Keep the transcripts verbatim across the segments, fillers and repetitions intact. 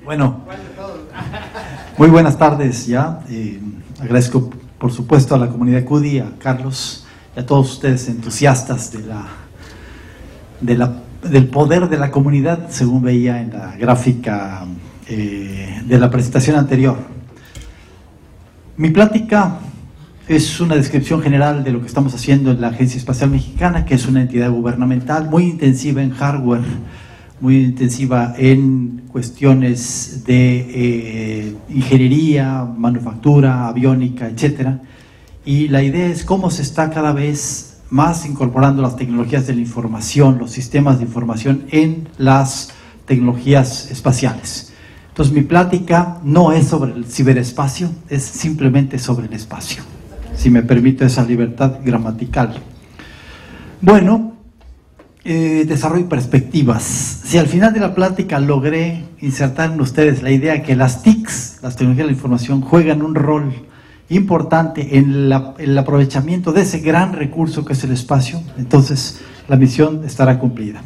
Bueno, muy buenas tardes ya. Eh, agradezco, por supuesto, a la comunidad Q D I, a Carlos y a todos ustedes entusiastas de la, de la, del poder de la comunidad, según veía en la gráfica eh, de la presentación anterior. Mi plática es una descripción general de lo que estamos haciendo en la Agencia Espacial Mexicana, que es una entidad gubernamental muy intensiva en hardware, muy intensiva en cuestiones de eh, ingeniería, manufactura, aviónica, etcétera. Y la idea es cómo se está cada vez más incorporando las tecnologías de la información, los sistemas de información en las tecnologías espaciales. Entonces mi plática no es sobre el ciberespacio, es simplemente sobre el espacio, si me permite esa libertad gramatical. Bueno, eh, desarrollo perspectivas. Si al final de la plática logré insertar en ustedes la idea que las T I Cs, las tecnologías de la información, juegan un rol importante en la, el aprovechamiento de ese gran recurso que es el espacio, entonces la misión estará cumplida.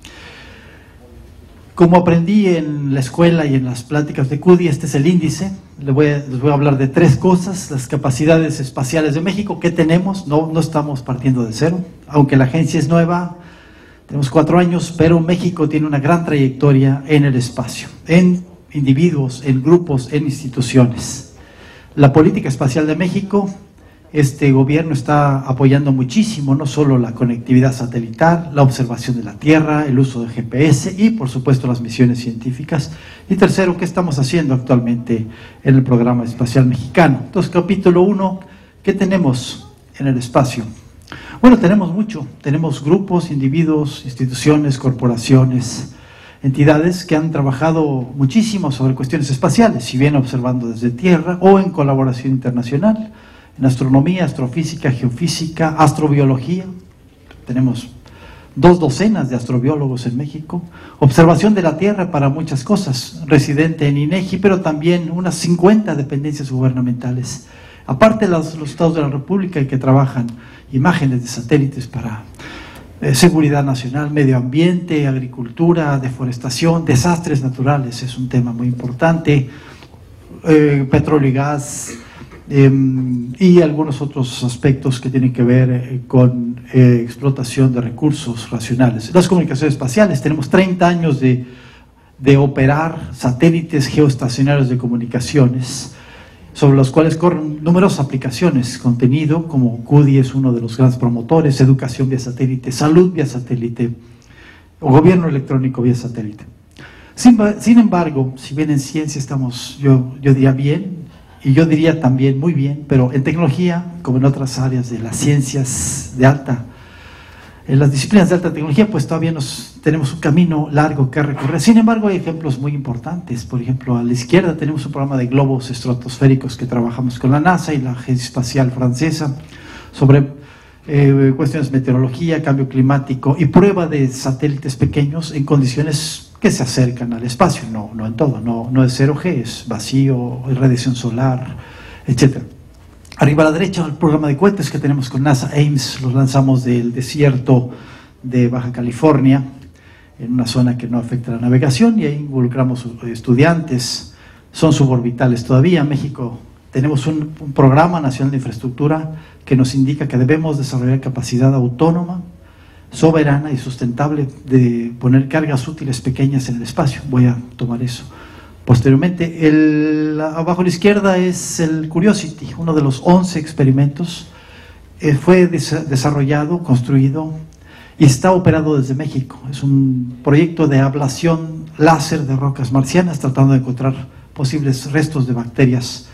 Como aprendí en la escuela y en las pláticas de Q D I, este es el índice. Les voy a, les voy a hablar de tres cosas: las capacidades espaciales de México, ¿qué tenemos? No, no estamos partiendo de cero, aunque la agencia es nueva, tenemos cuatro años, pero México tiene una gran trayectoria en el espacio, en individuos, en grupos, en instituciones. La política espacial de México, este gobierno está apoyando muchísimo, no solo la conectividad satelital, la observación de la Tierra, el uso de G P S y, por supuesto, las misiones científicas. Y tercero, ¿qué estamos haciendo actualmente en el programa espacial mexicano? Entonces, capítulo uno, ¿qué tenemos en el espacio? Bueno, tenemos mucho. Tenemos grupos, individuos, instituciones, corporaciones, entidades que han trabajado muchísimo sobre cuestiones espaciales, si bien observando desde tierra o en colaboración internacional, en astronomía, astrofísica, geofísica, astrobiología. Tenemos dos docenas de astrobiólogos en México, observación de la Tierra para muchas cosas, residente en INEGI, pero también unas cincuenta dependencias gubernamentales, aparte los, los estados de la República que trabajan imágenes de satélites para eh, seguridad nacional, medio ambiente, agricultura, deforestación, desastres naturales, es un tema muy importante, eh, petróleo y gas, eh, y algunos otros aspectos que tienen que ver eh, con eh, explotación de recursos racionales. Las comunicaciones espaciales, tenemos treinta años de, de operar satélites geoestacionarios de comunicaciones, sobre los cuales corren numerosas aplicaciones, contenido, como Q D I es uno de los grandes promotores, educación vía satélite, salud vía satélite, o gobierno electrónico vía satélite. Sin, sin embargo, si bien en ciencia estamos, yo, yo diría bien, y yo diría también muy bien, pero en tecnología, como en otras áreas de las ciencias de alta, en las disciplinas de alta tecnología, pues todavía nos, tenemos un camino largo que recorrer. Sin embargo, hay ejemplos muy importantes. Por ejemplo, a la izquierda tenemos un programa de globos estratosféricos que trabajamos con la NASA y la Agencia Espacial Francesa sobre eh, cuestiones de meteorología, cambio climático y prueba de satélites pequeños en condiciones que se acercan al espacio, no, no en todo, no, no es cero G, es vacío, radiación solar, etcétera. Arriba a la derecha, el programa de cohetes que tenemos con NASA Ames, los lanzamos del desierto de Baja California, en una zona que no afecta la navegación, y ahí involucramos estudiantes, son suborbitales todavía. En México tenemos un, un programa nacional de infraestructura que nos indica que debemos desarrollar capacidad autónoma, soberana y sustentable de poner cargas útiles pequeñas en el espacio. Voy a tomar eso posteriormente. El, abajo a la izquierda es el Curiosity, uno de los once experimentos. Eh, fue des desarrollado, construido y está operado desde México. Es un proyecto de ablación láser de rocas marcianas, tratando de encontrar posibles restos de bacterias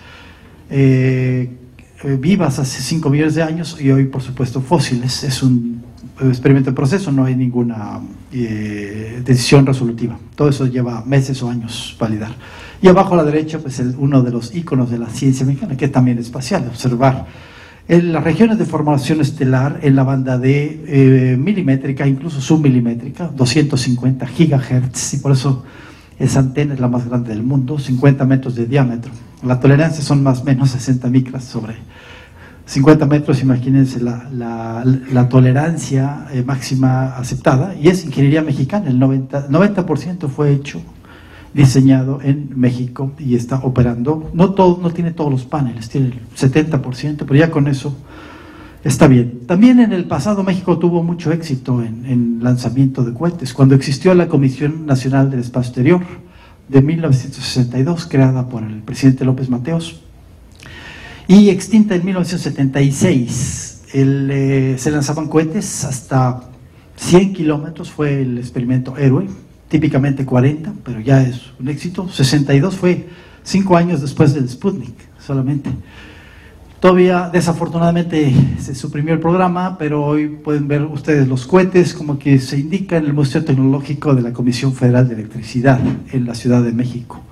eh, eh, vivas hace cinco millones de años y hoy, por supuesto, fósiles. Es un experimento en proceso, no hay ninguna eh, decisión resolutiva. Todo eso lleva meses o años validar. Y abajo a la derecha, pues el, uno de los íconos de la ciencia mexicana, que es también espacial, observar en las regiones de formación estelar en la banda de eh, milimétrica, incluso submilimétrica, doscientos cincuenta gigahertz, y por eso esa antena es la más grande del mundo, cincuenta metros de diámetro. La tolerancia son más o menos sesenta micras sobre cincuenta metros, imagínense la, la, la tolerancia eh, máxima aceptada, y es ingeniería mexicana. El noventa por ciento fue hecho diseñado en México y está operando. No, todo, no tiene todos los paneles, tiene el setenta por ciento, pero ya con eso está bien. También en el pasado México tuvo mucho éxito en, en lanzamiento de cohetes. Cuando existió la Comisión Nacional del Espacio Exterior de mil novecientos sesenta y dos, creada por el presidente López Mateos, y extinta en mil novecientos setenta y seis, el, eh, se lanzaban cohetes hasta cien kilómetros, fue el experimento Héroe, típicamente cuarenta, pero ya es un éxito. sesenta y dos fue cinco años después del Sputnik, solamente. Todavía, desafortunadamente, se suprimió el programa, pero hoy pueden ver ustedes los cohetes, como que se indica en el Museo Tecnológico de la Comisión Federal de Electricidad, en la Ciudad de México.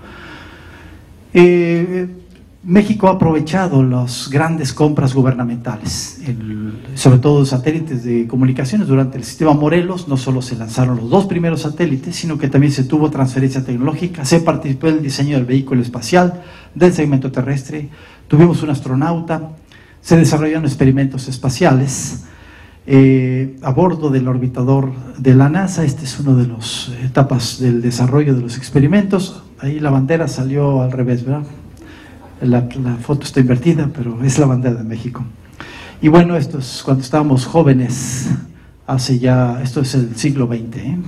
Eh, México ha aprovechado las grandes compras gubernamentales, el, sobre todo satélites de comunicaciones. Durante el sistema Morelos no solo se lanzaron los dos primeros satélites, sino que también se tuvo transferencia tecnológica, se participó en el diseño del vehículo espacial, del segmento terrestre, tuvimos un astronauta, se desarrollaron experimentos espaciales eh, a bordo del orbitador de la NASA. Esta es una de las etapas del desarrollo de los experimentos. Ahí la bandera salió al revés, ¿verdad? La, la foto está invertida, pero es la bandera de México. Y bueno, esto es cuando estábamos jóvenes, hace ya, esto es el siglo veinte, ¿eh?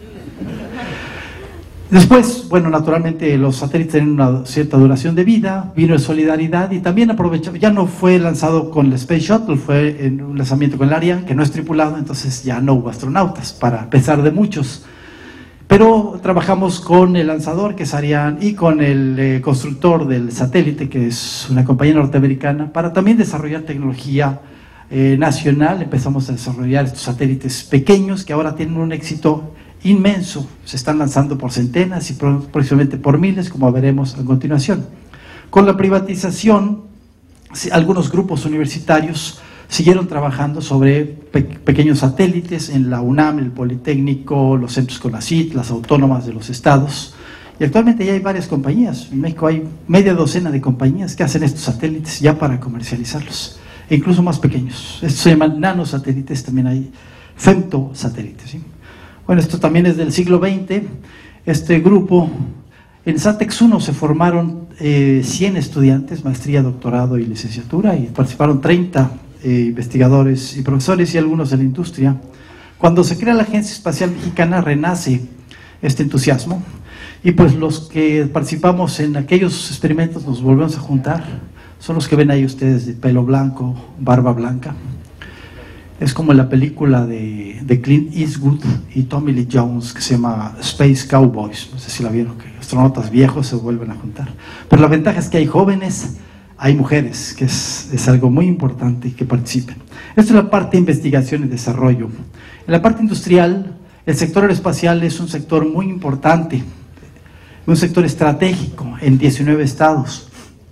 Después, bueno, naturalmente los satélites tienen una cierta duración de vida, vino el Solidaridad y también aprovechó, ya no fue lanzado con el Space Shuttle, fue en un lanzamiento con el Ariane, que no es tripulado, entonces ya no hubo astronautas, para pesar de muchos. Pero trabajamos con el lanzador, que es Ariane, y con el eh, constructor del satélite, que es una compañía norteamericana, para también desarrollar tecnología eh, nacional. Empezamos a desarrollar estos satélites pequeños que ahora tienen un éxito inmenso. Se están lanzando por centenas y próximamente por miles, como veremos a continuación. Con la privatización, algunos grupos universitarios siguieron trabajando sobre pe pequeños satélites en la UNAM, el Politécnico, los centros CONACYT, las autónomas de los estados, y actualmente ya hay varias compañías. En México hay media docena de compañías que hacen estos satélites ya para comercializarlos, e incluso más pequeños. Estos se llaman nanosatélites, también hay femtosatélites, ¿sí? Bueno, esto también es del siglo veinte. Este grupo, en SATEX uno se formaron eh, cien estudiantes, maestría, doctorado y licenciatura, y participaron treinta Eh, investigadores y profesores y algunos de la industria. Cuando se crea la Agencia Espacial Mexicana, renace este entusiasmo, y pues los que participamos en aquellos experimentos nos volvemos a juntar. Son los que ven ahí ustedes de pelo blanco, barba blanca. Es como la película de, de Clint Eastwood y Tommy Lee Jones, que se llama Space Cowboys. No sé si la vieron, que astronautas viejos se vuelven a juntar. Pero la ventaja es que hay jóvenes, hay mujeres, que es, es algo muy importante que participen. Esto es la parte de investigación y desarrollo. En la parte industrial, el sector aeroespacial es un sector muy importante, un sector estratégico en diecinueve estados,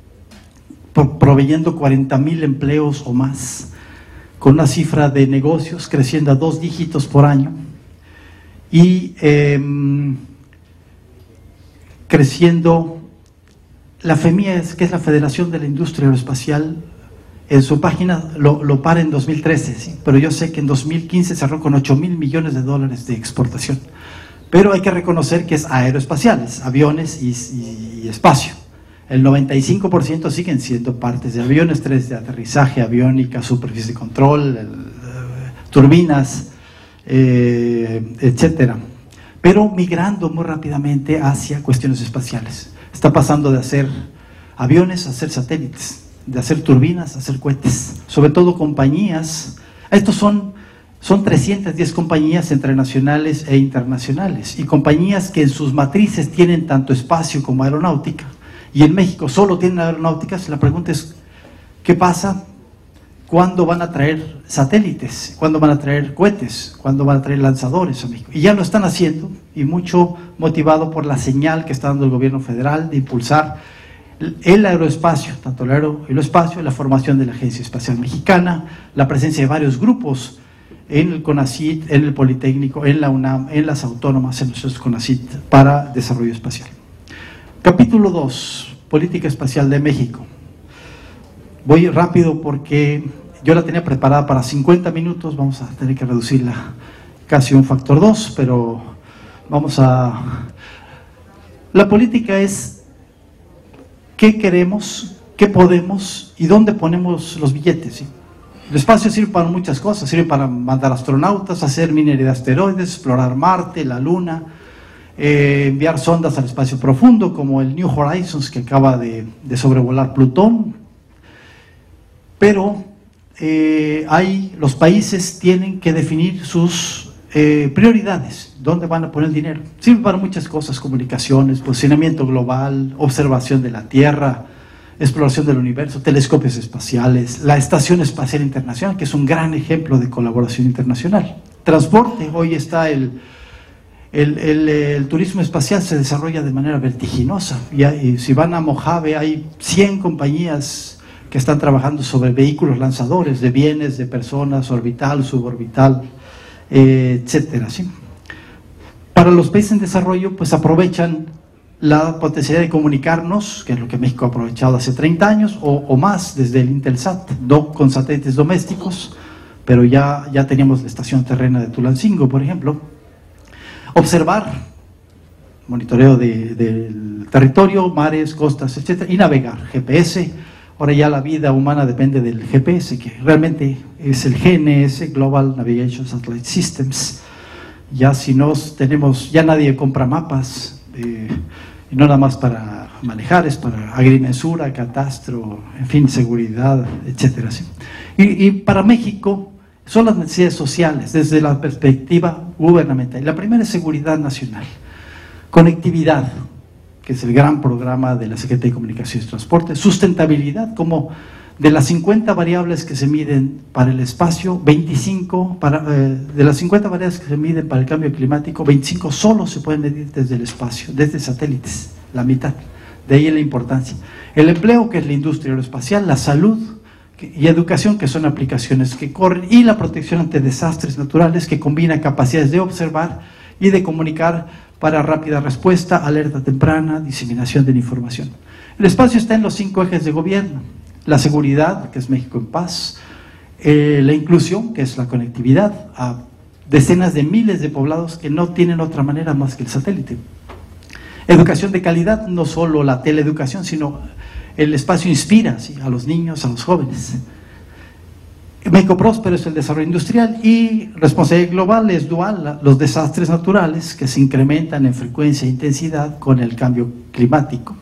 proveyendo cuarenta mil empleos o más, con una cifra de negocios creciendo a dos dígitos por año, y eh, creciendo. La FEMIA, que es la Federación de la Industria Aeroespacial, en su página lo, lo para en dos mil trece, ¿sí? Pero yo sé que en dos mil quince cerró con ocho mil millones de dólares de exportación. Pero hay que reconocer que es aeroespaciales, aviones y, y, y espacio. El noventa y cinco por ciento siguen siendo partes de aviones, tres de aterrizaje, aviónica, superficie de control, el, uh, turbinas, eh, etcétera. Pero migrando muy rápidamente hacia cuestiones espaciales. Está pasando de hacer aviones a hacer satélites, de hacer turbinas a hacer cohetes. Sobre todo compañías, estos son, son trescientas diez compañías entre nacionales e internacionales, y compañías que en sus matrices tienen tanto espacio como aeronáutica, y en México solo tienen aeronáuticas. La pregunta es, ¿qué pasa? ¿Cuándo van a traer satélites? ¿Cuándo van a traer cohetes? ¿Cuándo van a traer lanzadores a México? Y ya lo están haciendo, y mucho motivado por la señal que está dando el gobierno federal de impulsar el aeroespacio, tanto el aero y el espacio, la formación de la Agencia Espacial Mexicana, la presencia de varios grupos en el CONACYT, en el Politécnico, en la UNAM, en las autónomas, en los CONACYT, para desarrollo espacial. Capítulo dos, Política Espacial de México. Voy rápido porque yo la tenía preparada para cincuenta minutos, vamos a tener que reducirla casi un factor dos, pero vamos a... La política es qué queremos, qué podemos y dónde ponemos los billetes, ¿sí? El espacio sirve para muchas cosas, sirve para mandar astronautas, hacer minería de asteroides, explorar Marte, la Luna, eh, enviar sondas al espacio profundo, como el New Horizons, que acaba de, de sobrevolar Plutón. Pero eh, hay, los países tienen que definir sus eh, prioridades, dónde van a poner el dinero. Sirve para muchas cosas: comunicaciones, posicionamiento global, observación de la Tierra, exploración del universo, telescopios espaciales, la Estación Espacial Internacional, que es un gran ejemplo de colaboración internacional. Transporte, hoy está el, el, el, el turismo espacial se desarrolla de manera vertiginosa. Y, y si van a Mojave, hay cien compañías que están trabajando sobre vehículos lanzadores de bienes, de personas, orbital, suborbital, eh, etcétera, ¿sí? Para los países en desarrollo, pues aprovechan la potencialidad de comunicarnos, que es lo que México ha aprovechado hace treinta años o, o más, desde el Intelsat, no con satélites domésticos, pero ya, ya teníamos la estación terrena de Tulancingo, por ejemplo. Observar, monitoreo de, del territorio, mares, costas, etcétera, y navegar, G P S. Ahora ya la vida humana depende del G P S, que realmente es el G N S, Global Navigation Satellite Systems. Ya si no tenemos, ya nadie compra mapas, eh, y no nada más para manejar, es para agrimensura, catastro, en fin, seguridad, etcétera, ¿sí? Y, y para México son las necesidades sociales desde la perspectiva gubernamental. La primera es seguridad nacional, conectividad, que es el gran programa de la Secretaría de Comunicaciones y Transporte, sustentabilidad, como de las cincuenta variables que se miden para el espacio, veinticinco, para, eh, de las cincuenta variables que se miden para el cambio climático, veinticinco solo se pueden medir desde el espacio, desde satélites, la mitad. De ahí la importancia. El empleo, que es la industria aeroespacial, la salud que, y educación, que son aplicaciones que corren, y la protección ante desastres naturales, que combina capacidades de observar y de comunicar para rápida respuesta, alerta temprana, diseminación de la información. El espacio está en los cinco ejes de gobierno: la seguridad, que es México en paz; eh, la inclusión, que es la conectividad a decenas de miles de poblados que no tienen otra manera más que el satélite; educación de calidad, no solo la teleeducación, sino el espacio inspira, ¿sí?, a los niños, a los jóvenes. México próspero es el desarrollo industrial, y responsabilidad global es dual, los desastres naturales que se incrementan en frecuencia e intensidad con el cambio climático.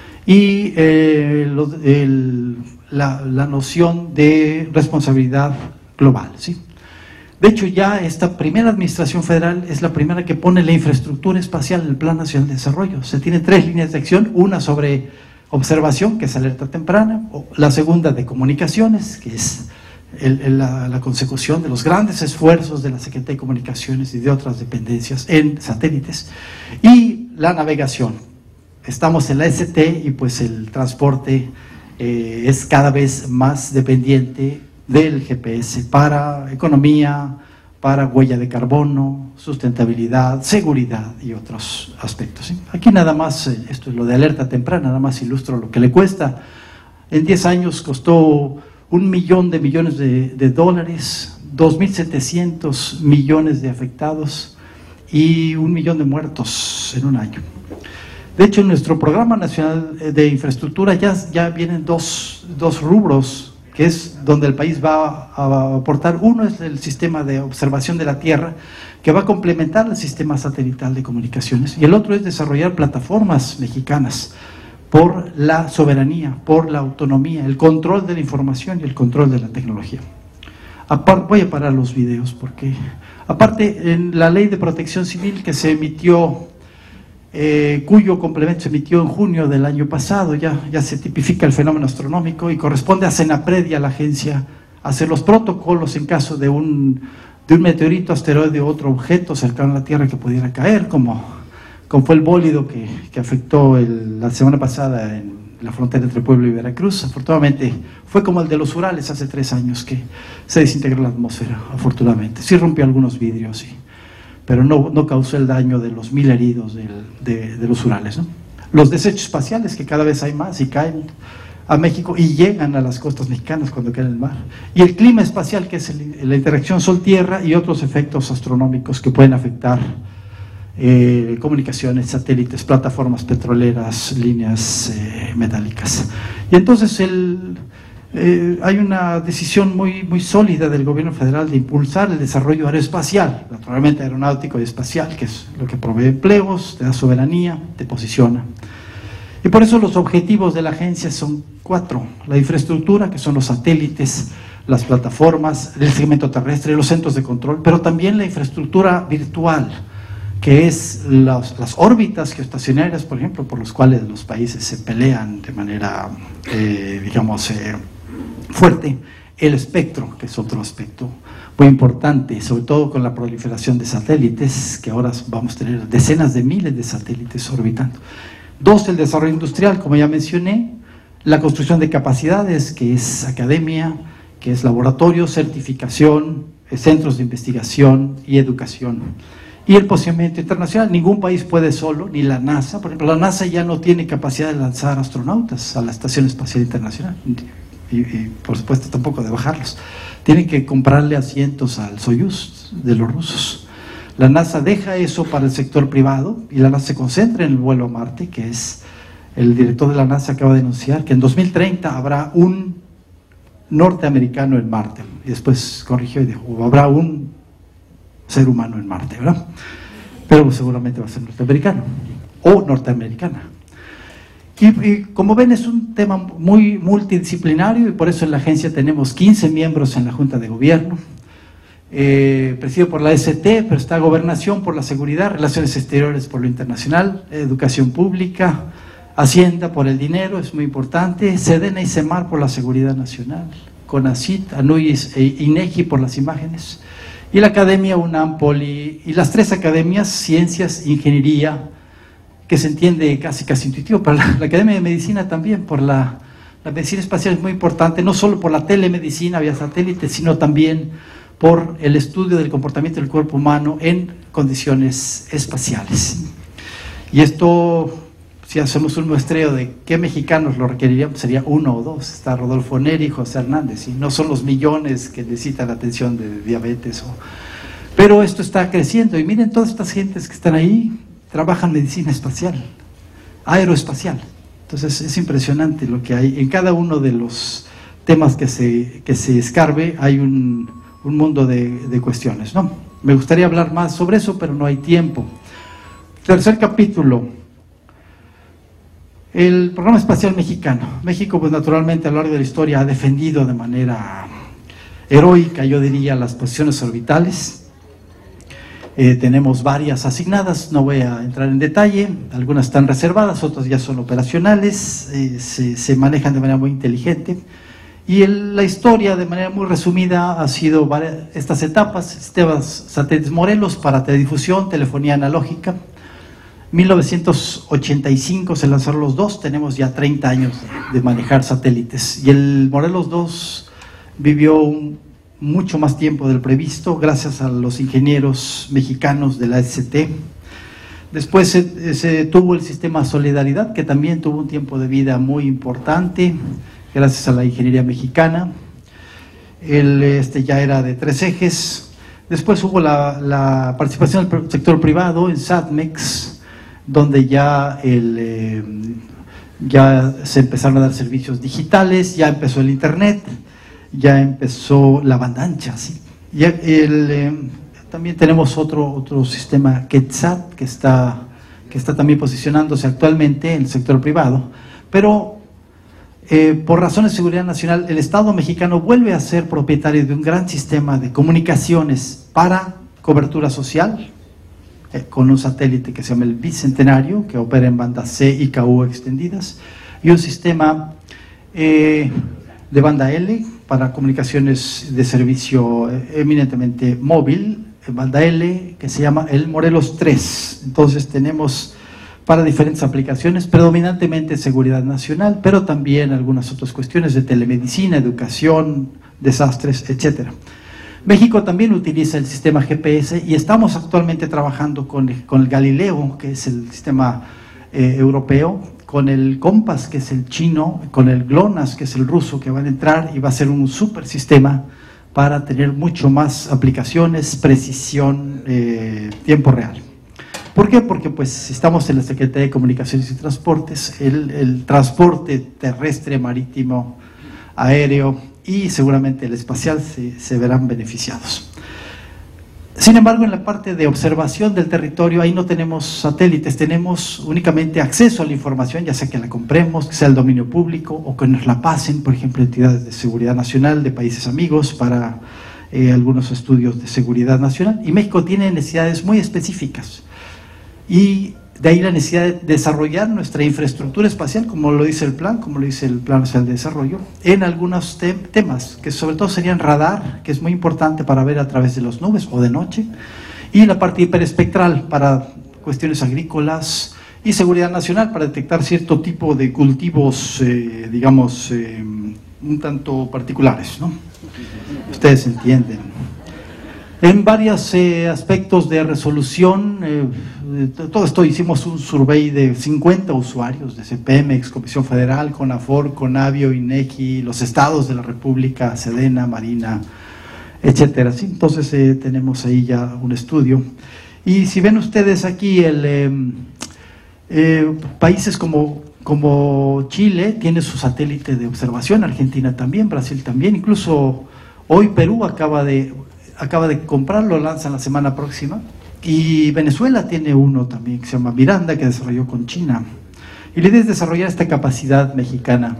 Y eh, lo, el, la, la noción de responsabilidad global, ¿sí? De hecho, ya esta primera administración federal es la primera que pone la infraestructura espacial en el Plan Nacional de Desarrollo. Se tienen tres líneas de acción: una sobre observación, que es alerta temprana; la segunda de comunicaciones, que es el, el, la, la consecución de los grandes esfuerzos de la Secretaría de Comunicaciones y de otras dependencias en satélites; y la navegación. Estamos en la S T y pues el transporte eh, es cada vez más dependiente del G P S para economía, para huella de carbono, sustentabilidad, seguridad y otros aspectos, ¿sí? Aquí nada más, eh, esto es lo de alerta temprana, nada más ilustro lo que le cuesta. En diez años costó un millón de millones de, de dólares, dos mil setecientos millones de afectados y un millón de muertos en un año. De hecho, en nuestro Programa Nacional de Infraestructura ya, ya vienen dos, dos rubros, que es donde el país va a aportar. Uno es el sistema de observación de la Tierra, que va a complementar el sistema satelital de comunicaciones, y el otro es desarrollar plataformas mexicanas por la soberanía, por la autonomía, el control de la información y el control de la tecnología. Aparte, voy a parar los videos porque, aparte, en la Ley de Protección Civil que se emitió, Eh, cuyo complemento se emitió en junio del año pasado, ya, ya se tipifica el fenómeno astronómico y corresponde a CENAPRED y a la agencia hacer los protocolos en caso de un, de un meteorito, asteroide u otro objeto cercano a la Tierra que pudiera caer, como, como fue el bólido que, que afectó el, la semana pasada en la frontera entre Puebla y Veracruz. Afortunadamente fue como el de los Urales hace tres años, que se desintegró la atmósfera, afortunadamente. Sí rompió algunos vidrios, sí, pero no, no causó el daño de los mil heridos del, de, de los Urales, ¿no? Los desechos espaciales, que cada vez hay más y caen a México y llegan a las costas mexicanas cuando caen en el mar. Y el clima espacial, que es el, la interacción Sol-Tierra y otros efectos astronómicos que pueden afectar eh, comunicaciones, satélites, plataformas petroleras, líneas eh, metálicas. Y entonces el, eh, hay una decisión muy, muy sólida del gobierno federal de impulsar el desarrollo aeroespacial, naturalmente aeronáutico y espacial, que es lo que provee empleos, te da soberanía, te posiciona. Y por eso los objetivos de la agencia son cuatro: la infraestructura, que son los satélites, las plataformas, el segmento terrestre, los centros de control, pero también la infraestructura virtual, que es las, las órbitas geoestacionarias, por ejemplo, por los cuales los países se pelean de manera, eh, digamos, eh, fuerte. El espectro, que es otro aspecto muy importante, sobre todo con la proliferación de satélites, que ahora vamos a tener decenas de miles de satélites orbitando. Dos, el desarrollo industrial, como ya mencioné, la construcción de capacidades, que es academia, que es laboratorio, certificación, centros de investigación y educación. Y el posicionamiento internacional. Ningún país puede solo, ni la NASA. Por ejemplo, la NASA ya no tiene capacidad de lanzar astronautas a la Estación Espacial Internacional. Y, y por supuesto tampoco de bajarlos. Tienen que comprarle asientos al Soyuz de los rusos. La NASA deja eso para el sector privado y la NASA se concentra en el vuelo a Marte, que es, el director de la NASA acaba de anunciar que en dos mil treinta habrá un norteamericano en Marte, y después corrigió y dijo, habrá un ser humano en Marte, ¿verdad? Pero seguramente va a ser norteamericano o norteamericana. Y, y como ven, es un tema muy multidisciplinario, y por eso en la agencia tenemos quince miembros en la Junta de Gobierno, eh, presidido por la E S T, pero está Gobernación por la seguridad, Relaciones Exteriores por lo internacional, Educación Pública, Hacienda por el dinero, es muy importante, SEDENA y SEMAR por la seguridad nacional, CONACYT, ANUYIS e INEGI por las imágenes, y la Academia UNAM, Poli, y las tres academias, Ciencias, Ingeniería, que se entiende casi casi intuitivo, para la, la Academia de Medicina también, por la, la medicina espacial es muy importante, no solo por la telemedicina vía satélite, sino también por el estudio del comportamiento del cuerpo humano en condiciones espaciales. Y esto, si hacemos un muestreo de qué mexicanos lo requerirían, sería uno o dos. Está Rodolfo Neri y José Hernández, y no son los millones que necesitan atención de diabetes. O... Pero esto está creciendo, y miren todas estas gentes que están ahí, trabajan medicina espacial, aeroespacial. Entonces es impresionante lo que hay. En cada uno de los temas que se, que se escarbe hay un, un mundo de, de cuestiones, ¿no? Me gustaría hablar más sobre eso, pero no hay tiempo. Tercer capítulo. El programa espacial mexicano. México, pues naturalmente a lo largo de la historia ha defendido de manera heroica, yo diría, las posiciones orbitales. Eh, tenemos varias asignadas, no voy a entrar en detalle, algunas están reservadas, otras ya son operacionales, eh, se, se manejan de manera muy inteligente. Y el, la historia, de manera muy resumida, ha sido varias, estas etapas: sistemas satélites Morelos para teledifusión, telefonía analógica. mil novecientos ochenta y cinco se lanzaron los dos, tenemos ya treinta años de, de manejar satélites. Y el Morelos dos vivió un mucho más tiempo del previsto, gracias a los ingenieros mexicanos de la E S T. Después se, se tuvo el sistema Solidaridad, que también tuvo un tiempo de vida muy importante, gracias a la ingeniería mexicana. El, este ya era de tres ejes. Después hubo la, la participación del sector privado en SatMex, donde ya, el, eh, ya se empezaron a dar servicios digitales, ya empezó el internet, ya empezó la banda ancha, ¿sí? Y el, eh, también tenemos otro, otro sistema, QuetzSat, que está, que está también posicionándose actualmente en el sector privado, pero eh, por razones de seguridad nacional, el Estado mexicano vuelve a ser propietario de un gran sistema de comunicaciones para cobertura social, eh, con un satélite que se llama el Bicentenario, que opera en banda C y K U extendidas, y un sistema eh, de banda L, para comunicaciones de servicio eminentemente móvil, en banda L, que se llama el Morelos tres. Entonces tenemos para diferentes aplicaciones, predominantemente seguridad nacional, pero también algunas otras cuestiones de telemedicina, educación, desastres, etcétera. México también utiliza el sistema G P S y estamos actualmente trabajando con, con el Galileo, que es el sistema eh, europeo, con el Compass, que es el chino, con el GLONASS, que es el ruso, que van a entrar y va a ser un super sistema para tener mucho más aplicaciones, precisión, eh, tiempo real. ¿Por qué? Porque pues estamos en la Secretaría de Comunicaciones y Transportes, el, el transporte terrestre, marítimo, aéreo y seguramente el espacial se, se verán beneficiados. Sin embargo, en la parte de observación del territorio, ahí no tenemos satélites, tenemos únicamente acceso a la información, ya sea que la compremos, que sea el dominio público o que nos la pasen, por ejemplo, entidades de seguridad nacional de países amigos para eh, algunos estudios de seguridad nacional. Y México tiene necesidades muy específicas y de ahí la necesidad de desarrollar nuestra infraestructura espacial, como lo dice el plan, como lo dice el Plan Nacional de Desarrollo, en algunos te temas, que sobre todo serían radar, que es muy importante para ver a través de las nubes o de noche, y la parte hiperespectral para cuestiones agrícolas y seguridad nacional para detectar cierto tipo de cultivos, eh, digamos, eh, un tanto particulares, ¿no? Ustedes entienden. En varios eh, aspectos de resolución, eh, todo esto hicimos un survey de cincuenta usuarios de CEPEMEX, Comisión Federal, CONAFOR, CONAVIO, INEGI, los estados de la República, SEDENA, Marina, etcétera. ¿Sí? Entonces eh, tenemos ahí ya un estudio. Y si ven ustedes aquí, el, eh, eh, países como, como Chile tiene su satélite de observación, Argentina también, Brasil también, incluso hoy Perú acaba de... acaba de comprarlo, lanzan la semana próxima, y Venezuela tiene uno también que se llama Miranda, que desarrolló con China, y la idea es desarrollar esta capacidad mexicana.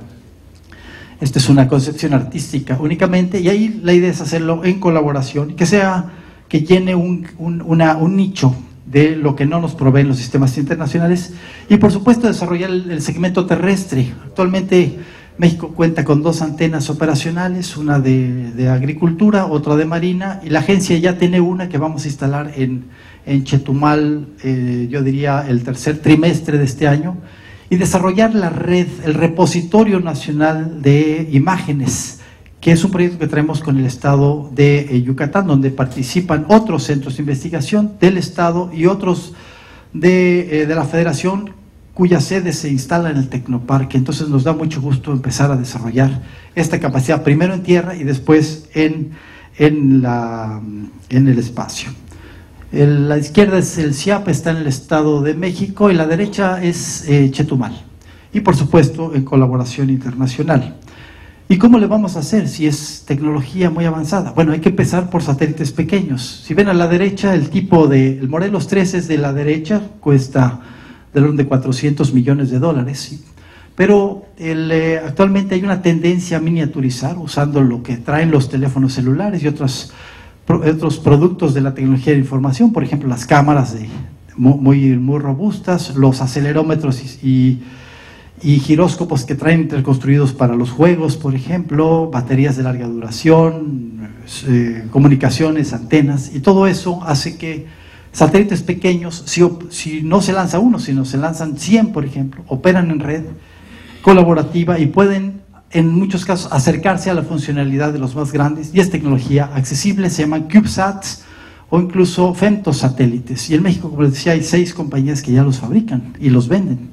Esta es una concepción artística únicamente, y ahí la idea es hacerlo en colaboración, que sea, que llene un, un, una, un nicho de lo que no nos proveen los sistemas internacionales, y por supuesto desarrollar el, el segmento terrestre. Actualmente México cuenta con dos antenas operacionales, una de, de agricultura, otra de marina, y la agencia ya tiene una que vamos a instalar en, en Chetumal, eh, yo diría el tercer trimestre de este año, y desarrollar la red, el repositorio nacional de imágenes, que es un proyecto que traemos con el estado de eh, Yucatán, donde participan otros centros de investigación del estado y otros de, eh, de la federación, cuya sede se instala en el Tecnoparque. Entonces nos da mucho gusto empezar a desarrollar esta capacidad, primero en tierra y después en, en, la, en el espacio. El, la izquierda es el C I A P, está en el Estado de México, y la derecha es eh, Chetumal. Y por supuesto en colaboración internacional. ¿Y cómo le vamos a hacer si es tecnología muy avanzada? Bueno, hay que empezar por satélites pequeños. Si ven a la derecha, el tipo de, el Morelos tres es de la derecha, cuesta del orden de cuatrocientos millones de dólares, ¿sí? Pero el, eh, actualmente hay una tendencia a miniaturizar usando lo que traen los teléfonos celulares y otros, pro, otros productos de la tecnología de información, por ejemplo las cámaras de, muy, muy robustas, los acelerómetros y, y, y giróscopos que traen interconstruidos para los juegos, por ejemplo, baterías de larga duración, eh, comunicaciones, antenas, y todo eso hace que satélites pequeños, si, si no se lanza uno, sino se lanzan cien, por ejemplo, operan en red colaborativa y pueden, en muchos casos, acercarse a la funcionalidad de los más grandes, y es tecnología accesible, se llaman CubeSats o incluso femtosatélites. Y en México, como les decía, hay seis compañías que ya los fabrican y los venden.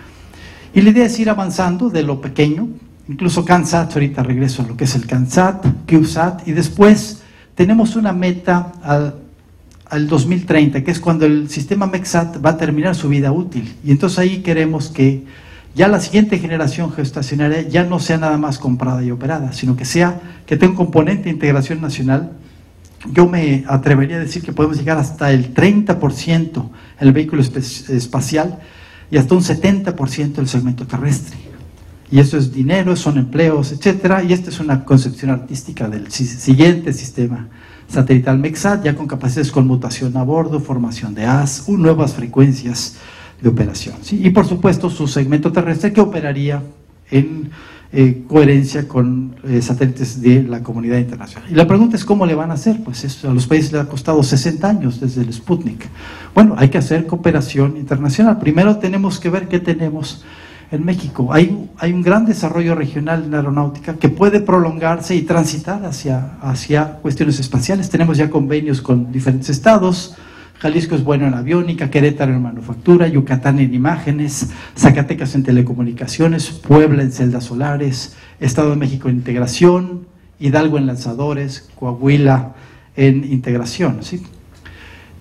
Y la idea es ir avanzando de lo pequeño, incluso CANSAT, ahorita regreso a lo que es el CANSAT, CubeSat, y después tenemos una meta al al dos mil treinta, que es cuando el sistema MEXSAT va a terminar su vida útil, y entonces ahí queremos que ya la siguiente generación geoestacionaria ya no sea nada más comprada y operada, sino que sea, que tenga un componente de integración nacional. Yo me atrevería a decir que podemos llegar hasta el treinta por ciento en el vehículo espacial y hasta un setenta por ciento del segmento terrestre, y eso es dinero, son empleos, etcétera, y esta es una concepción artística del siguiente sistema satelital MEXSAT, ya con capacidades de conmutación a bordo, formación de haz, nuevas frecuencias de operación, ¿sí? Y por supuesto su segmento terrestre, que operaría en eh, coherencia con eh, satélites de la comunidad internacional. Y la pregunta es ¿cómo le van a hacer? Pues eso a los países les ha costado sesenta años desde el Sputnik. Bueno, hay que hacer cooperación internacional. Primero tenemos que ver qué tenemos en México. Hay, hay un gran desarrollo regional en aeronáutica que puede prolongarse y transitar hacia, hacia cuestiones espaciales. Tenemos ya convenios con diferentes estados. Jalisco es bueno en aviónica, Querétaro en manufactura, Yucatán en imágenes, Zacatecas en telecomunicaciones, Puebla en celdas solares, Estado de México en integración, Hidalgo en lanzadores, Coahuila en integración, ¿sí?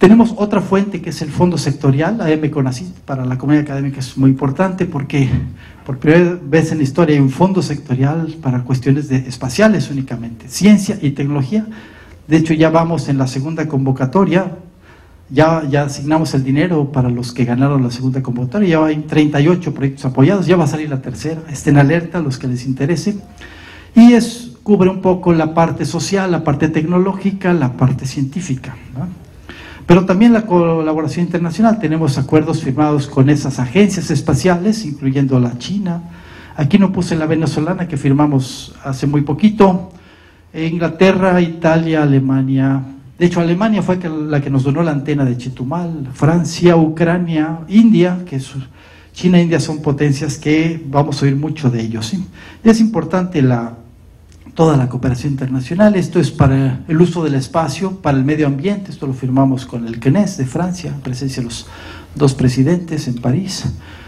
Tenemos otra fuente que es el fondo sectorial, A M CONACYT, para la comunidad académica es muy importante porque por primera vez en la historia hay un fondo sectorial para cuestiones de, espaciales únicamente, ciencia y tecnología. De hecho ya vamos en la segunda convocatoria, ya, ya asignamos el dinero para los que ganaron la segunda convocatoria, ya hay treinta y ocho proyectos apoyados, ya va a salir la tercera, estén alerta los que les interese. Y es, cubre un poco la parte social, la parte tecnológica, la parte científica, ¿no? Pero también la colaboración internacional, tenemos acuerdos firmados con esas agencias espaciales, incluyendo la China. Aquí no puse la venezolana que firmamos hace muy poquito, Inglaterra, Italia, Alemania. De hecho, Alemania fue la que nos donó la antena de Chetumal, Francia, Ucrania, India, que es, China e India son potencias que vamos a oír mucho de ellos, ¿sí? Y es importante la... toda la cooperación internacional. Esto es para el uso del espacio, para el medio ambiente, esto lo firmamos con el C N E S de Francia, en presencia de los dos presidentes en París.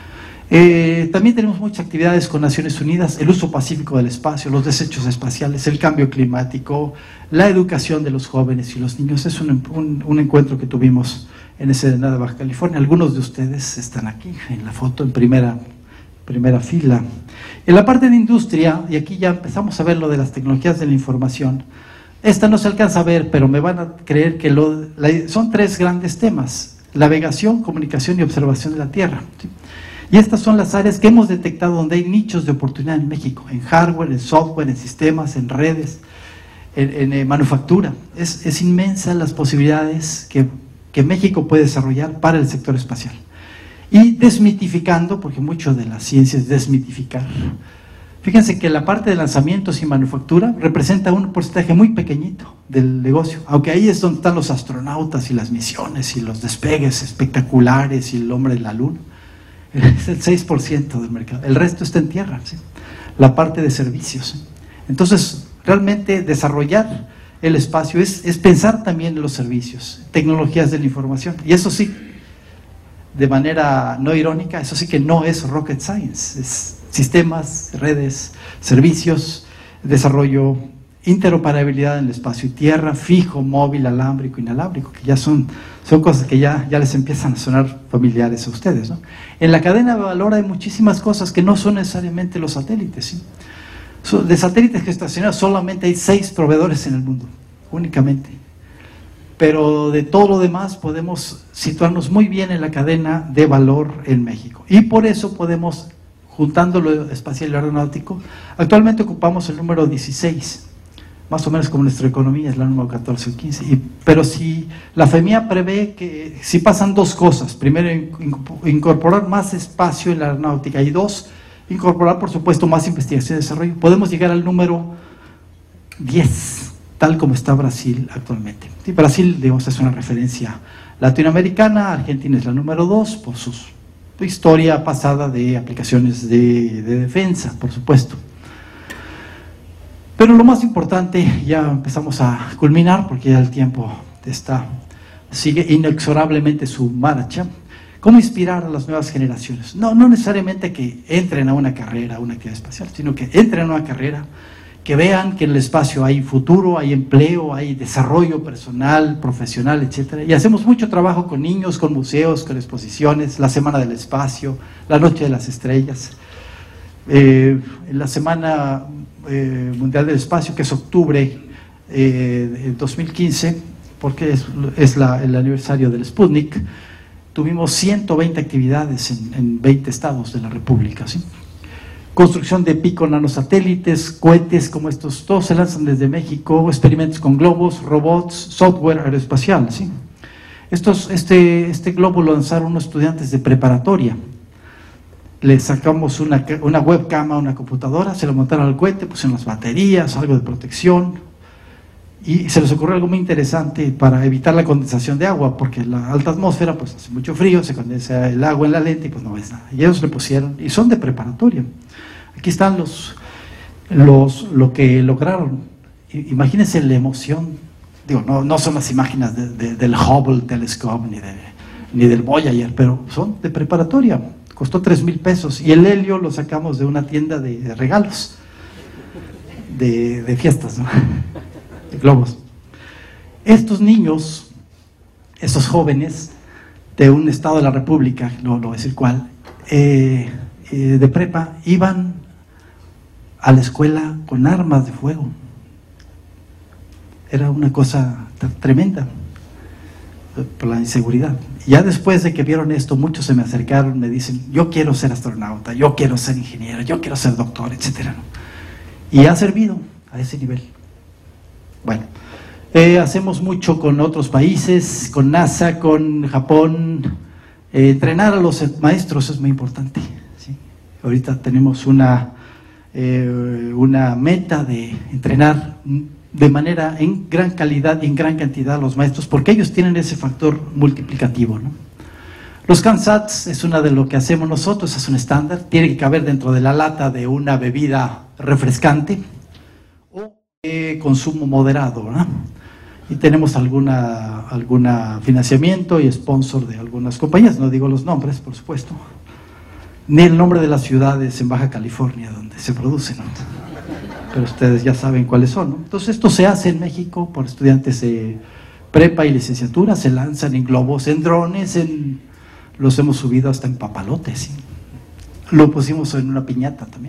Eh, también tenemos muchas actividades con Naciones Unidas, el uso pacífico del espacio, los desechos espaciales, el cambio climático, la educación de los jóvenes y los niños. Es un, un, un encuentro que tuvimos en ese de Baja California. Algunos de ustedes están aquí en la foto, en primera primera fila. En la parte de industria, y aquí ya empezamos a ver lo de las tecnologías de la información, esta no se alcanza a ver, pero me van a creer que lo, la, son tres grandes temas: navegación, comunicación y observación de la Tierra, ¿sí? Y estas son las áreas que hemos detectado donde hay nichos de oportunidad en México, en hardware, en software, en sistemas, en redes, en, en eh, manufactura. Es, es inmensa las posibilidades que, que México puede desarrollar para el sector espacial. Y desmitificando, porque mucho de la ciencia es desmitificar. Fíjense que la parte de lanzamientos y manufactura representa un porcentaje muy pequeñito del negocio, aunque ahí es donde están los astronautas y las misiones y los despegues espectaculares y el hombre en la luna. Es el seis por ciento del mercado, el resto está en tierra, ¿sí? La parte de servicios, ¿sí? Entonces, realmente desarrollar el espacio es, es pensar también en los servicios, tecnologías de la información, y eso sí, de manera no irónica, eso sí que no es rocket science, es sistemas, redes, servicios, desarrollo, interoperabilidad en el espacio y tierra, fijo, móvil, alámbrico, inalámbrico, que ya son, son cosas que ya, ya les empiezan a sonar familiares a ustedes, ¿no? En la cadena de valor hay muchísimas cosas que no son necesariamente los satélites, ¿sí? De satélites geoestacionarios solamente hay seis proveedores en el mundo, únicamente. Pero de todo lo demás podemos situarnos muy bien en la cadena de valor en México. Y por eso podemos, juntando lo espacial y lo aeronáutico, actualmente ocupamos el número dieciséis, más o menos como nuestra economía es la número catorce o quince. Y, pero si la FEMIA prevé que si pasan dos cosas: primero, incorporar más espacio en la aeronáutica, y dos, incorporar por supuesto más investigación y desarrollo, podemos llegar al número diez, tal como está Brasil actualmente. Sí, Brasil, digamos, es una referencia latinoamericana, Argentina es la número dos por su historia pasada de aplicaciones de, de defensa, por supuesto. Pero lo más importante, ya empezamos a culminar porque ya el tiempo está, sigue inexorablemente su marcha. ¿Cómo inspirar a las nuevas generaciones? No, no necesariamente que entren a una carrera, a una actividad espacial, sino que entren a una carrera, que vean que en el espacio hay futuro, hay empleo, hay desarrollo personal, profesional, etcétera. Y hacemos mucho trabajo con niños, con museos, con exposiciones, la Semana del Espacio, la Noche de las Estrellas, eh, la Semana eh, Mundial del Espacio, que es octubre eh, de dos mil quince, porque es, es la, el aniversario del Sputnik. Tuvimos ciento veinte actividades en, en veinte estados de la República, ¿sí? Construcción de pico nanosatélites, cohetes como estos, todos se lanzan desde México, experimentos con globos, robots, software aeroespacial, ¿sí? Estos, este, este globo lo lanzaron unos estudiantes de preparatoria. Le sacamos una, una webcam a una computadora, se lo montaron al cohete, pusieron las baterías, algo de protección, y se les ocurrió algo muy interesante para evitar la condensación de agua, porque en la alta atmósfera pues hace mucho frío, se condensa el agua en la lente y pues no ves nada. Y ellos le pusieron, y son de preparatoria. Aquí están los, los, lo que lograron. Imagínense la emoción. Digo, no, no son las imágenes de, de, del Hubble Telescope ni, de, ni del Voyager, pero son de preparatoria. Costó tres mil pesos. Y el helio lo sacamos de una tienda de, de regalos, de, de fiestas, ¿no? De globos. Estos niños esos jóvenes de un estado de la República, no, no voy a decir cuál, eh, eh, de prepa, iban a la escuela con armas de fuego. Era una cosa tremenda por la inseguridad. Ya después de que vieron esto, muchos se me acercaron, me dicen, yo quiero ser astronauta, yo quiero ser ingeniero, yo quiero ser doctor, etcétera. Y ha servido a ese nivel. Bueno, eh, hacemos mucho con otros países, con NASA, con Japón. Eh, entrenar a los maestros es muy importante, ¿sí? Ahorita tenemos una, eh, una meta de entrenar de manera en gran calidad y en gran cantidad a los maestros, porque ellos tienen ese factor multiplicativo, ¿no? Los CANSATs es una de lo que hacemos nosotros, es un estándar, tiene que caber dentro de la lata de una bebida refrescante o de consumo moderado, ¿no? Y tenemos alguna, alguna financiamiento y sponsor de algunas compañías, no digo los nombres, por supuesto, ni el nombre de las ciudades en Baja California donde se producen, ¿no? Pero ustedes ya saben cuáles son, ¿no? Entonces esto se hace en México por estudiantes de prepa y licenciatura, se lanzan en globos, en drones, en, los hemos subido hasta en papalotes, ¿sí? Lo pusimos en una piñata también.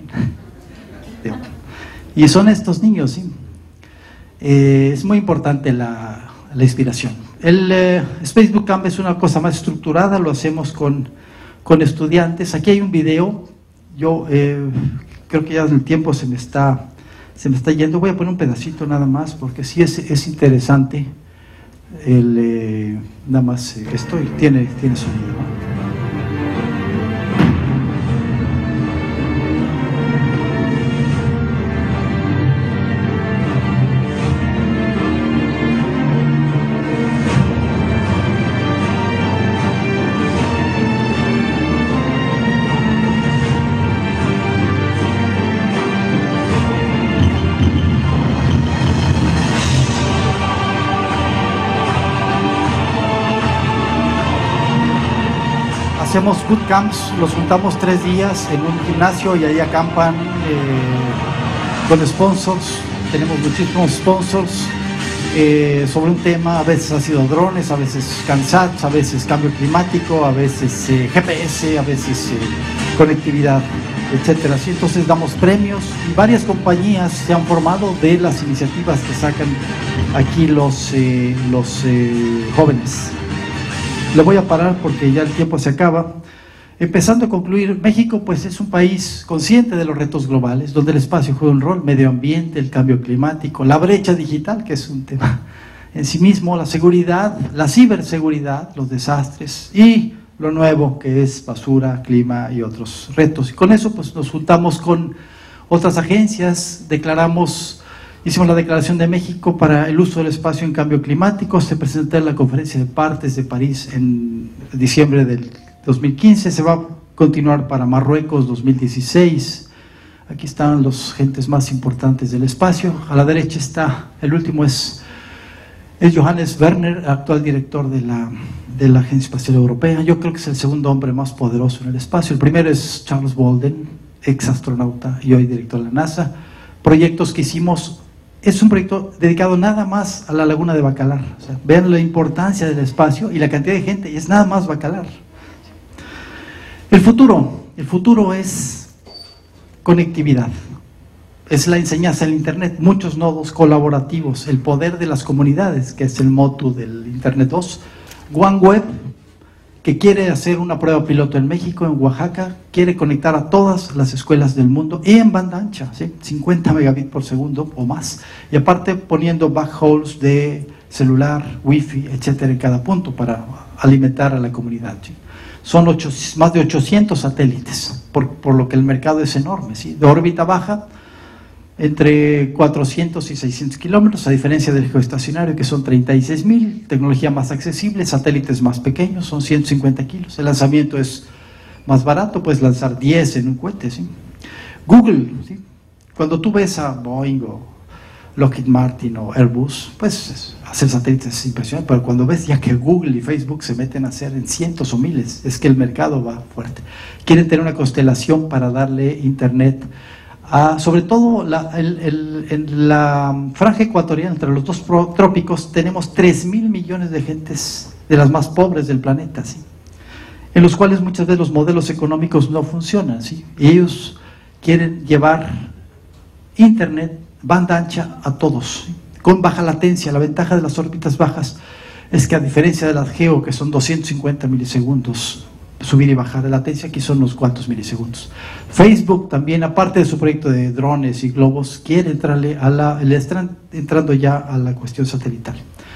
Y son estos niños, ¿sí? Eh, es muy importante la, la inspiración. El eh, Space Bootcamp es una cosa más estructurada, lo hacemos con, con estudiantes. Aquí hay un video, yo eh, creo que ya el tiempo se me está, se me está yendo, voy a poner un pedacito nada más, porque sí es, es interesante. El, eh, nada más eh, esto tiene, tiene sonido, ¿no? Hacemos bootcamps, los juntamos tres días en un gimnasio y ahí acampan eh, con sponsors. Tenemos muchísimos sponsors eh, sobre un tema. A veces ha sido drones, a veces CANSATs, a veces cambio climático, a veces eh, G P S, a veces eh, conectividad, etcétera. ¿Sí? Entonces damos premios y varias compañías se han formado de las iniciativas que sacan aquí los, eh, los eh, jóvenes. Le voy a parar porque ya el tiempo se acaba. Empezando a concluir, México pues es un país consciente de los retos globales, donde el espacio juega un rol, medio ambiente, el cambio climático, la brecha digital, que es un tema en sí mismo, la seguridad, la ciberseguridad, los desastres y lo nuevo que es basura, clima y otros retos. Y con eso pues nos juntamos con otras agencias, declaramos... Hicimos la Declaración de México para el uso del espacio en cambio climático, se presentó en la Conferencia de Partes de París en diciembre del dos mil quince, se va a continuar para Marruecos dos mil dieciséis. Aquí están los gentes más importantes del espacio. A la derecha está, el último es, es Johannes Werner, actual director de la, de la Agencia Espacial Europea. Yo creo que es el segundo hombre más poderoso en el espacio. El primero es Charles Bolden, ex astronauta y hoy director de la NASA. Proyectos que hicimos... Es un proyecto dedicado nada más a la laguna de Bacalar. O sea, vean la importancia del espacio y la cantidad de gente, y es nada más Bacalar. El futuro, el futuro es conectividad, es la enseñanza del Internet, muchos nodos colaborativos, el poder de las comunidades, que es el motu del Internet dos, OneWeb, que quiere hacer una prueba piloto en México, en Oaxaca, quiere conectar a todas las escuelas del mundo y en banda ancha, ¿sí? cincuenta megabits por segundo o más, y aparte poniendo backhauls de celular, wifi, etcétera, en cada punto para alimentar a la comunidad, ¿sí? Son ocho, más de ochocientos satélites, por, por lo que el mercado es enorme, ¿sí? De órbita baja, entre cuatrocientos y seiscientos kilómetros, a diferencia del geoestacionario que son treinta y seis mil, tecnología más accesible, satélites más pequeños, son ciento cincuenta kilos, el lanzamiento es más barato, puedes lanzar diez en un cohete, ¿sí? Google, ¿sí? Cuando tú ves a Boeing o Lockheed Martin o Airbus, pues hacer satélites es impresionante, pero cuando ves ya que Google y Facebook se meten a hacer en cientos o miles, es que el mercado va fuerte. Quieren tener una constelación para darle internet a, sobre todo la, el, el, en la franja ecuatoriana, entre los dos trópicos, tenemos tres mil millones de gentes de las más pobres del planeta, ¿sí? En los cuales muchas veces los modelos económicos no funcionan, ¿sí? Y ellos quieren llevar internet, banda ancha a todos, ¿sí? Con baja latencia. La ventaja de las órbitas bajas es que, a diferencia de las geo, que son doscientos cincuenta milisegundos subir y bajar de latencia, aquí son unos cuantos milisegundos. Facebook también, aparte de su proyecto de drones y globos, quiere entrarle a la, le están entrando ya a la cuestión satelital.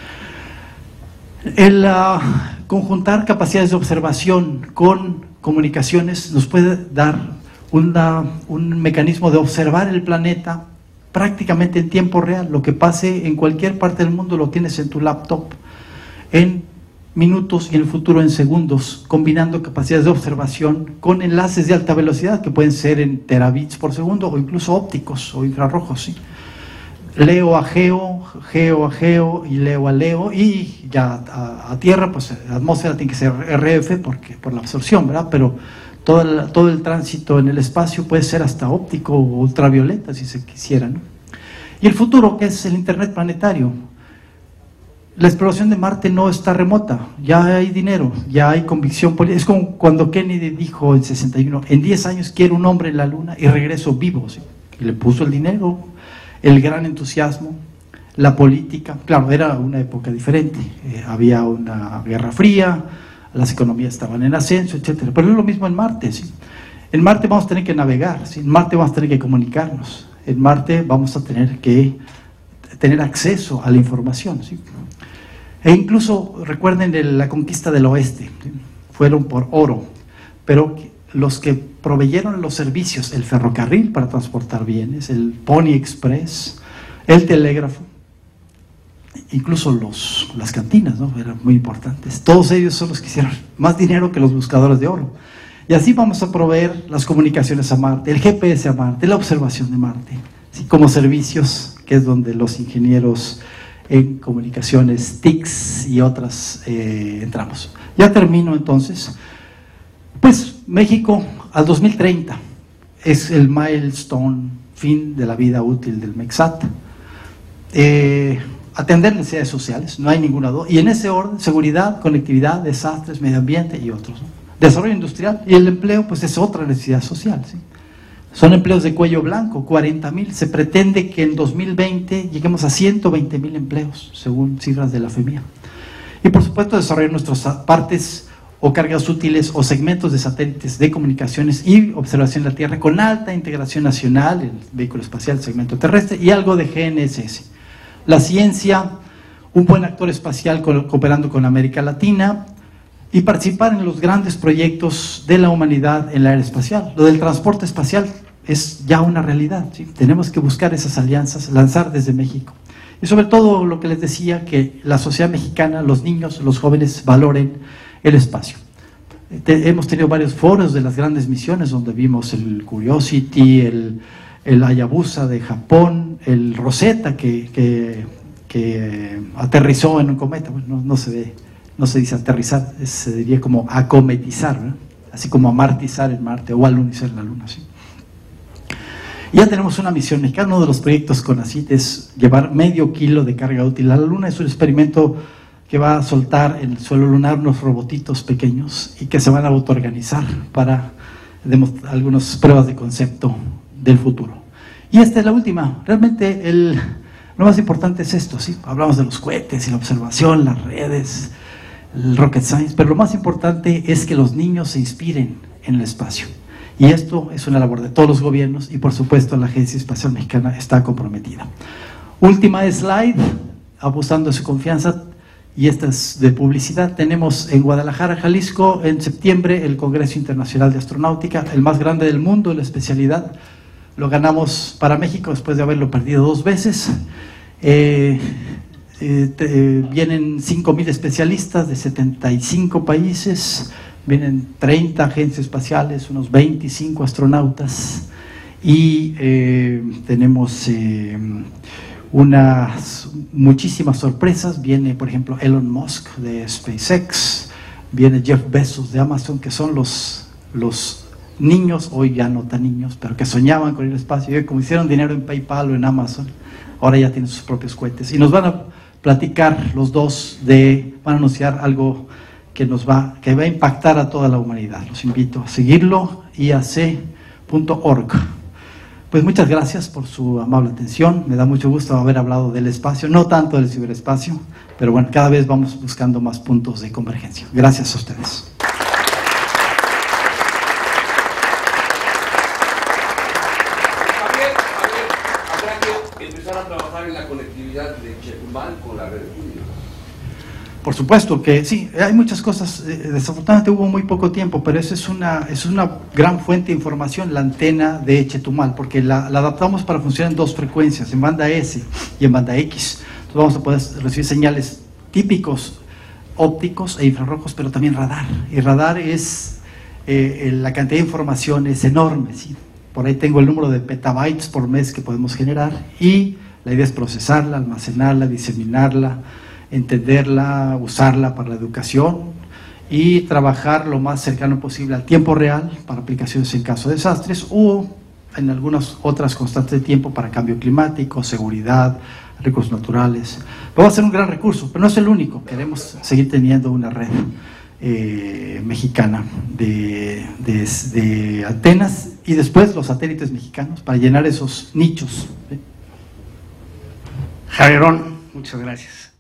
El uh, conjuntar capacidades de observación con comunicaciones nos puede dar una, un mecanismo de observar el planeta prácticamente en tiempo real. Lo que pase en cualquier parte del mundo lo tienes en tu laptop en minutos y en el futuro en segundos, combinando capacidades de observación con enlaces de alta velocidad que pueden ser en terabits por segundo o incluso ópticos o infrarrojos, ¿sí? Leo a geo, geo a geo y leo a leo, y ya a, a tierra, pues la atmósfera tiene que ser R F porque, por la absorción, ¿verdad? Pero todo el, todo el tránsito en el espacio puede ser hasta óptico o ultravioleta si se quisiera, ¿no? Y el futuro, que es el internet planetario. La exploración de Marte no está remota, ya hay dinero, ya hay convicción política. Es como cuando Kennedy dijo en sesenta y uno, en diez años quiero un hombre en la luna y regreso vivo, ¿sí? Y le puso el dinero, el gran entusiasmo, la política. Claro, era una época diferente, eh, había una guerra fría, las economías estaban en ascenso, etcétera. Pero es lo mismo en Marte, ¿sí? En Marte vamos a tener que navegar, ¿sí? En Marte vamos a tener que comunicarnos, en Marte vamos a tener que tener acceso a la información, ¿sí? E incluso, recuerden de la conquista del oeste, ¿sí? Fueron por oro, pero los que proveyeron los servicios, el ferrocarril para transportar bienes, el Pony Express, el telégrafo, incluso los, las cantinas, ¿no? Eran muy importantes. Todos ellos son los que hicieron más dinero que los buscadores de oro. Y así vamos a proveer las comunicaciones a Marte, el G P S a Marte, la observación de Marte, ¿sí? Como servicios, que es donde los ingenieros en comunicaciones, T I Cs y otras eh, entramos. Ya termino entonces. Pues México al dos mil treinta es el milestone, fin de la vida útil del MECSAT. Eh, atender necesidades sociales, no hay ninguna duda, y en ese orden, seguridad, conectividad, desastres, medio ambiente y otros, ¿no? Desarrollo industrial, y el empleo pues es otra necesidad social, ¿sí? Son empleos de cuello blanco, cuarenta mil. Se pretende que en dos mil veinte lleguemos a ciento veinte mil empleos, según cifras de la FEMIA. Y por supuesto desarrollar nuestras partes o cargas útiles o segmentos de satélites de comunicaciones y observación de la Tierra con alta integración nacional, el vehículo espacial, el segmento terrestre y algo de G N S S. La ciencia, un buen actor espacial cooperando con América Latina, y participar en los grandes proyectos de la humanidad en la era espacial. Lo del transporte espacial es ya una realidad, ¿sí? Tenemos que buscar esas alianzas, lanzar desde México. Y sobre todo lo que les decía, que la sociedad mexicana, los niños, los jóvenes valoren el espacio. Te, hemos tenido varios foros de las grandes misiones donde vimos el Curiosity, el, el Hayabusa de Japón, el Rosetta que, que, que aterrizó en un cometa. Bueno, no, no se ve. No se dice aterrizar, se diría como acometizar, ¿no? Así como amartizar en Marte o alunizar en la Luna, ¿sí? Ya tenemos una misión mexicana. Uno de los proyectos CONACYT es llevar medio kilo de carga útil a la Luna. Es un experimento que va a soltar en el suelo lunar unos robotitos pequeños y que se van a autoorganizar para demostrar algunas pruebas de concepto del futuro. Y esta es la última. Realmente el, lo más importante es esto, ¿sí? Hablamos de los cohetes y la observación, las redes, el rocket science, pero lo más importante es que los niños se inspiren en el espacio. Y esto es una labor de todos los gobiernos y por supuesto la Agencia Espacial Mexicana está comprometida. Última slide, abusando de su confianza, y esta es de publicidad. Tenemos en Guadalajara, Jalisco, en septiembre el Congreso Internacional de Astronáutica, el más grande del mundo, la especialidad. Lo ganamos para México después de haberlo perdido dos veces. Eh, Eh, te, eh, vienen cinco mil especialistas de setenta y cinco países, vienen treinta agencias espaciales, unos veinticinco astronautas y eh, tenemos eh, unas muchísimas sorpresas. Viene por ejemplo Elon Musk de SpaceX, viene Jeff Bezos de Amazon, que son los, los niños, hoy ya no tan niños, pero que soñaban con ir al espacio y como hicieron dinero en PayPal o en Amazon, ahora ya tienen sus propios cohetes y nos van a platicar los dos de, van a anunciar algo que nos va, que va a impactar a toda la humanidad. Los invito a seguirlo, i a c punto org. Pues muchas gracias por su amable atención, me da mucho gusto haber hablado del espacio, no tanto del ciberespacio, pero bueno, cada vez vamos buscando más puntos de convergencia. Gracias a ustedes. Javier, Javier, habrá que empezar a trabajar en la conectividad de Chetumal con la red de Cudia. Por supuesto que sí, hay muchas cosas, desafortunadamente hubo muy poco tiempo, pero esa es una, es una gran fuente de información, la antena de Chetumal, porque la, la adaptamos para funcionar en dos frecuencias, en banda S y en banda X. Entonces vamos a poder recibir señales típicos ópticos e infrarrojos, pero también radar. Y radar es, eh, la cantidad de información es enorme, ¿sí? Por ahí tengo el número de petabytes por mes que podemos generar y la idea es procesarla, almacenarla, diseminarla, entenderla, usarla para la educación y trabajar lo más cercano posible al tiempo real para aplicaciones en caso de desastres o en algunas otras constantes de tiempo para cambio climático, seguridad, recursos naturales. Va a ser un gran recurso, pero no es el único. Queremos seguir teniendo una red eh, mexicana de, de, de antenas y después los satélites mexicanos para llenar esos nichos. ¿Sí? Javierón, muchas gracias.